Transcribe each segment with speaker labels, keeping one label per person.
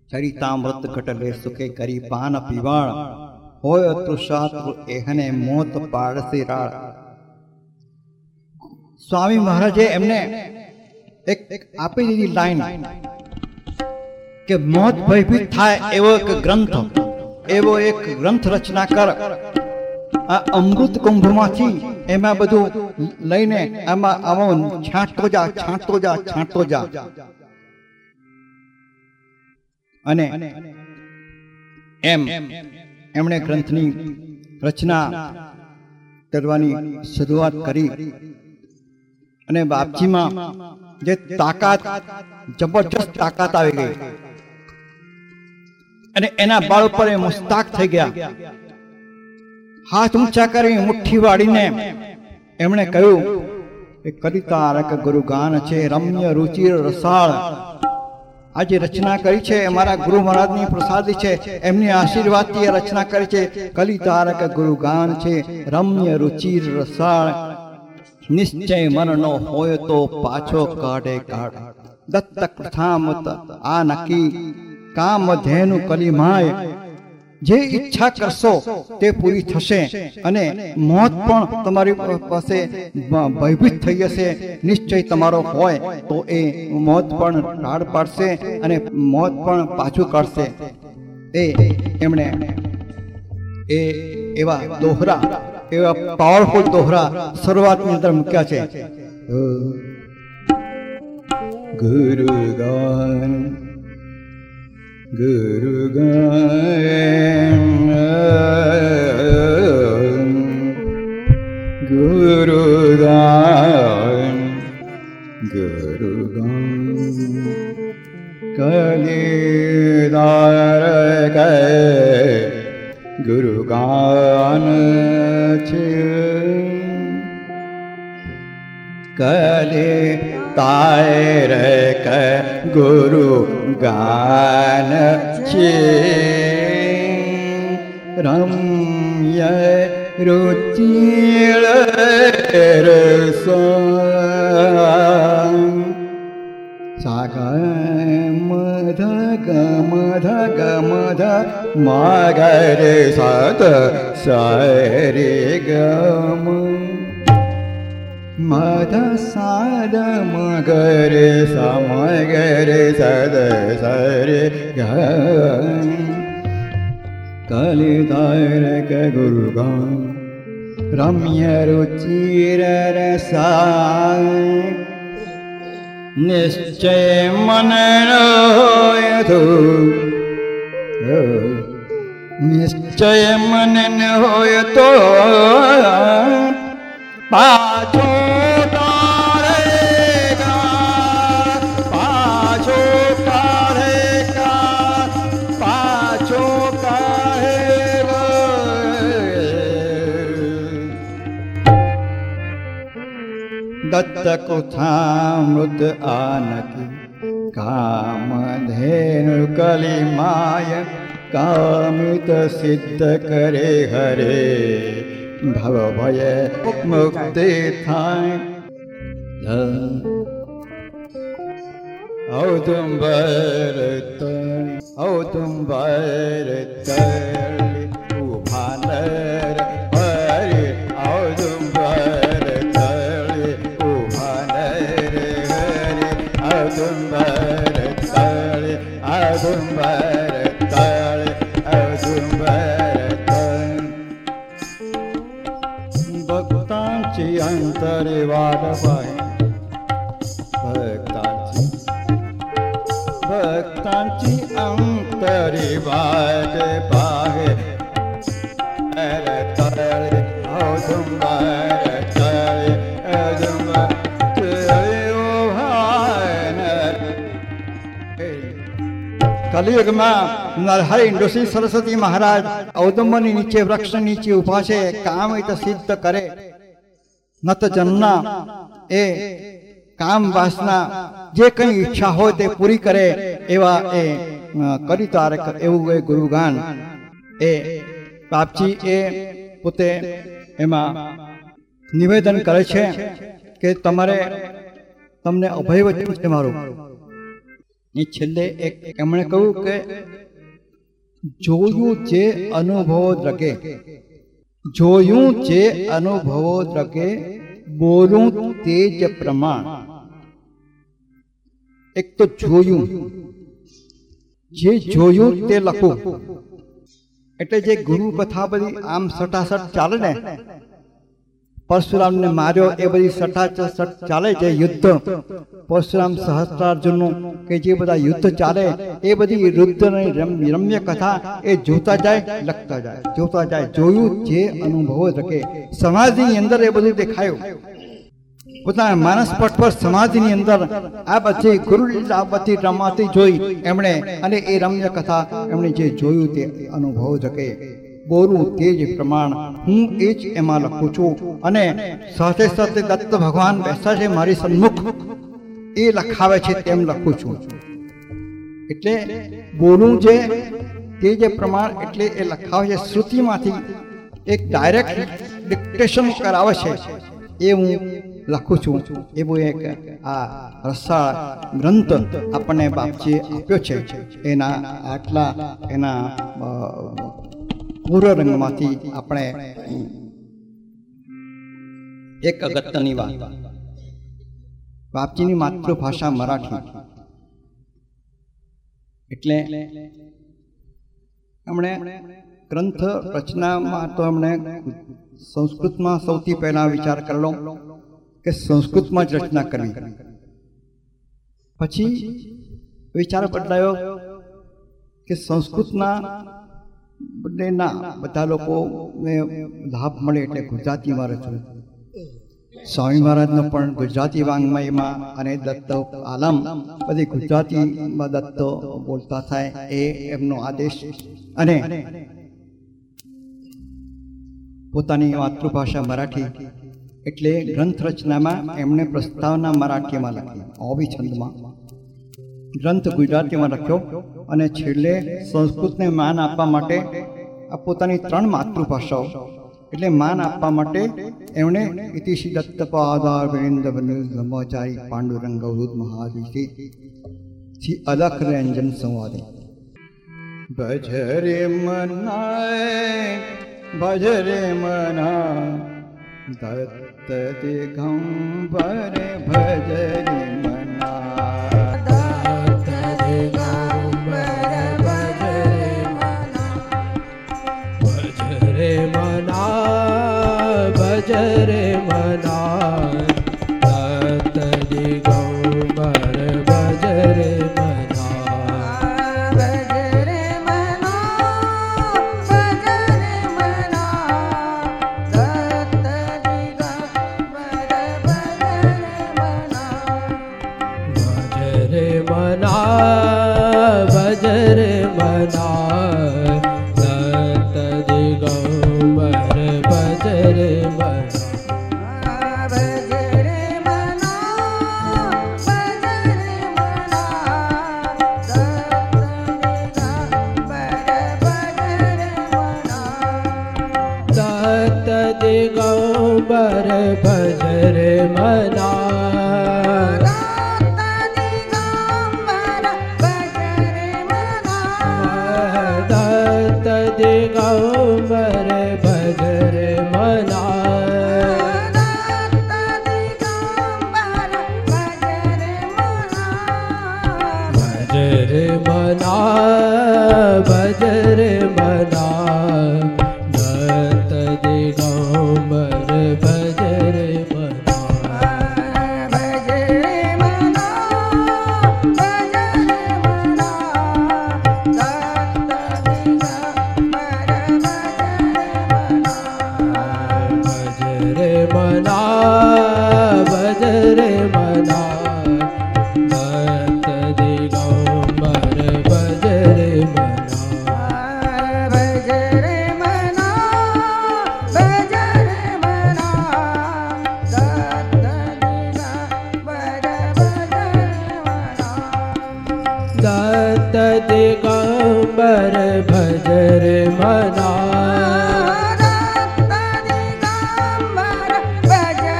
Speaker 1: चरितामृत घटले सुखे करी पान पीवाण होय तृषातृ एहने मोत पाड़से राळ। स्वामी महाराजे एमने एक आपी दीधी लाइन के मोत भयभीत थाय एवो एक ग्रंथ रचना कर। आ अमृत कुंभ मांथी एमा बधु लईने आमा आवो छांटतो जा अने एम एमणे ग्रंथनी रचना करवानी शुरुआत करी। अने बापजी मां जे ताकात जबरदस्त ताकात आई गई अने एना बाळ पर मुस्ताक थई गया। हाथ ऊंचा करी मुठ्ठी वाळीने एमणे कह्युं के कलितारक गुरुगान छे रम्य रुचिर रसाळ। आज रचना करी छे अमारा गुरु महाराजनी प्रसादी छे एमनी आशीर्वादथी रचना करी छे। कलितारक गुरुगान छे रम्य रुचिर रसाळ। निश्चय मननो होय तो पाछो काढे काढ। दत्तक प्रथामत आ नकी काम धेनु कलिमाय। जे इच्छा करशो ते पूरी थशे अने मौत पण तमारी पासे भयभीत थई जशे। निश्चय तमारो होय तो ए मौत पण ढाळ पाडशे अने मौत पण पाछू काढशे। एमणे एवा दोहरा एवा पावरफुल दोहरा शुरुआतनी अंदर मूक्या छे। गुरुगान गुरुगान गुरुगान गुरुगान कलितारक गुरुगान छे। कलितारक गुरुगान छे रम्य रुचिर रसाळ। साग मध गमध गमध मगरे सत सरे गम मध साद मगरे समगरे सद सरे ग। कलितारक गुरुगान रम्य रुचिर रसाळ। निश्चय मननो होयतो निश्चय मनन होयतो पाछो काढेगा पाछो काढेगा पाछो काढेगा। दत्तक प्रथामृत आनकी काम धेनु कलिमाय। कामित सिद्ध करे हरे भव भय मुक्ति थाय। औदुंबर तली उभानर हरे। औदुंबर तली उभानर हरे। औदुंबर तली औदुंबर तली औदुंबर तली। भक्तांची अंतरे वाट पाहे भक्तांची अंतरी वाट पाहे। तळे औदुंबर तळे औदुंबर तळे उभानर। कलियुग में नरहरि ऋषि सरस्वती महाराज औदुंबर नीचे वृक्ष नीचे उभा छे। कामित सिद्ध करे नत जन्ना ए काम वासना जे कई इच्छा हो ते पूरी करे एवा ए कलितारक एवं ए गुरुगान ए बापजी ए पोते एमा निवेदन करे छे के तमारे तमने अभय वचन छे मारो છેલ્લે એક એમણે કહ્યું કે જોયું જે અનુભવો દ્રગે, જોયું જે અનુભવો દ્રગે, બોલું તેજ પ્રમાણ. એક તો જોયું, જે જોયું તે લખું. એટલે જે ગુરુ કથા બધી આમ સટાસટ ચાલે ને, પરશુરામને માર્યો એ બધી સટાસટ ચાલે, જે યુદ્ધ પરશુરામ સહસ્ત્રાર્જુનનું કે જે બધા યુદ્ધ ચાલે એ બધી યુદ્ધની રમ્ય કથા એ જોતા જાય, લખતા જાય, જોતા જાય. જોયું જે અનુભવો શકે. સમાધિની અંદર એ બધું દેખાયું. પોતાના માનસ પટ પર સમાધિની અંદર આ બધી ગુરુલીલા બધી રમાતી જોઈ એમણે, અને એ રમ્ય કથા એમણે જે જોયું તે અનુભવ શકે. બોલું તે જ પ્રમાણ, હું એ જ એમાં લખું છું. અને સાથે સાથે દત્ત ભગવાન બેસા છે મારી સન્મુખ, એ લખાવે છે તેમ લખું છું. એટલે બોલું જે તે જે પ્રમાણ, એટલે એ લખાવે છે શ્રુતિમાંથી, એક ડાયરેક્ટ ડિક્ટેશન કરાવે છે એ હું લખું છું. એવું એક આ રસાળ ગ્રંથ આપણને બાપજીએ આપ્યો છે. એના આટલા એના પૂર્વ રંગમાંથી આપણે એક અગત્યની વાત, બાપજીની માતૃભાષા મરાઠી, એટલે એમણે ગ્રંથ રચનામાં તો એમણે સંસ્કૃતમાં સૌથી પહેલા વિચાર કરેલો કે સંસ્કૃતમાં જ રચના કરવી. પછી વિચાર બદલાયો કે સંસ્કૃતના બધા લોકોને લાભ મળે એટલે ગુજરાતીમાં રચવું. સ્વામી મહારાજનો પણ ગુજરાતી વાંગ્મયમાં અને દત્ત આલમ બધી ગુજરાતીમાં દત્ત બોલતા થાય એ એમનો આદેશ. અને પોતાની માતૃભાષા મરાઠી એટલે ગ્રંથ રચનામાં એમણે પ્રસ્તાવના મરાઠીમાં લખી, ઓવી છંદમાં. ગ્રંથ ગુજરાતીમાં લખ્યો અને છેલ્લે સંસ્કૃતને માન આપવા માટે આ પોતાની 3 માતૃભાષાઓ એટલે માન આપવા માટે એમણે ઇતિશ્રી દત્તપાદાર વિરેન્દ્ર બ્રહ્મચારી પાંડુરંગ અવધૂત મહાદિશી થી અલખ રંજન સંવાદે. ભજરે મનાય ભજરે મના દત્ત દિગંબર ભજરે મના.
Speaker 2: ભજરે મના દત્ત દિગંબર ભજરે મના. ભજરે મના દત્ત દિગંબર ભજરે મના. ભજરે મના દિગંબર ભજરે મના. દત્ત દિગંબર ભજરે મના. ભજરે મના ભજરે મના દત્ત દિગંબર ભજરે મના. ભજરે મના ભજરે મના દત્ત દિગંબર ભજરે મના. ભજરે મના ભજરે મના દત્ત દિગંબર ભજરે મના.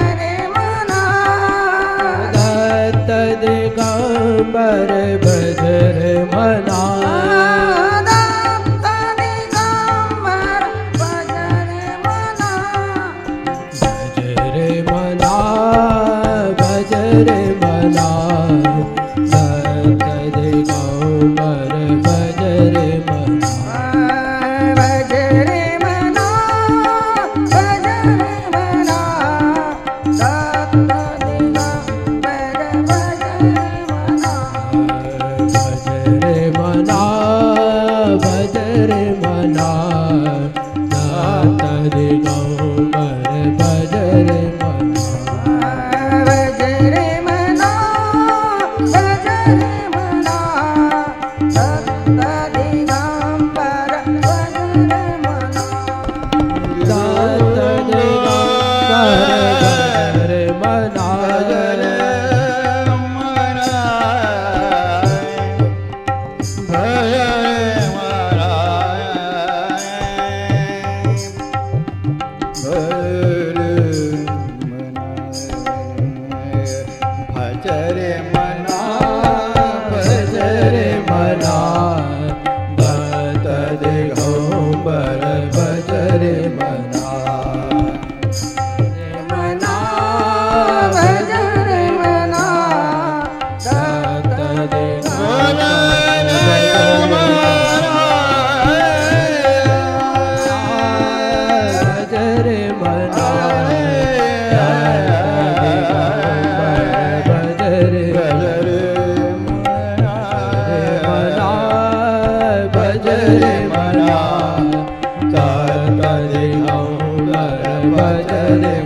Speaker 2: દિગંબર ભજરે रे मना, तत दिगंबर भज रे